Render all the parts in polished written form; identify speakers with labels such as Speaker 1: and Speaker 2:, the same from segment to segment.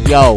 Speaker 1: Yo,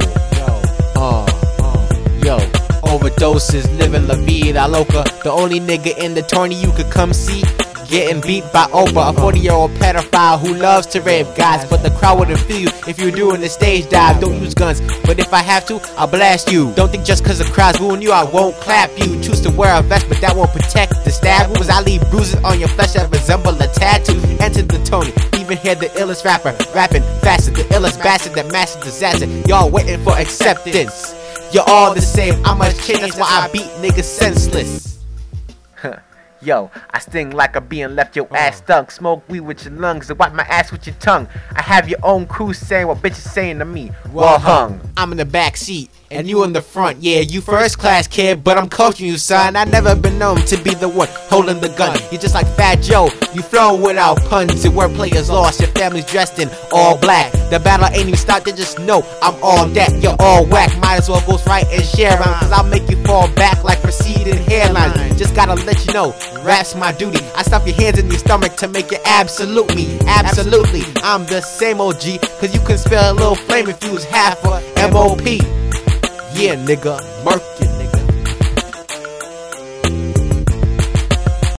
Speaker 1: yo, overdoses, living la vida loca. The only nigga in the tourney you could come see, getting beat by Oprah, a 40-year-old pedophile who loves to rape guys. But the crowd wouldn't feel you if you're doing the stage dive. Don't use guns, but if I have to, I'll blast you. Don't think just cause the crowd's booing you, I won't clap you. Choose to wear a vest, but that won't protect the stab wounds. I leave bruises on your flesh that resemble a tattoo. Enter the Tony, even hear the illest rapper rapping faster, the illest bastard that mastered disaster. Y'all waiting for acceptance. You're all the same, I must change, that's why I beat niggas senseless. Yo, I sting like a bee and left your ass stunk. Smoke weed with your lungs and wipe my ass with your tongue. I have your own crew saying what bitches saying to me. Well hung. I'm in the back seat and you in the front. Yeah, you first class kid, but I'm coaching you, son. I never been known to be the one holding the gun. You're just like Fat Joe, you flown without puns. Your wordplay is lost, your family's dressed in all black. The battle ain't even stopped, they just know I'm all that. You're all whack, might as well go right and share around, cause I'll make you fall back like receding hairline. Just gotta let you know, rap's my duty. I stuff your hands in your stomach to make you absolute me. Absolutely, I'm the same OG, cause you can spell a little flame if you was half a MOP. Yeah, nigga, Murph